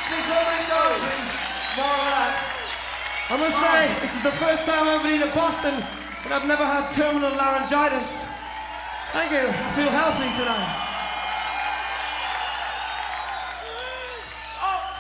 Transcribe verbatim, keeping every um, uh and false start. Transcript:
There's overdosing. More of that. I must say, this is the first time I've been to Boston, and I've never had terminal laryngitis. Thank you. I feel healthy tonight.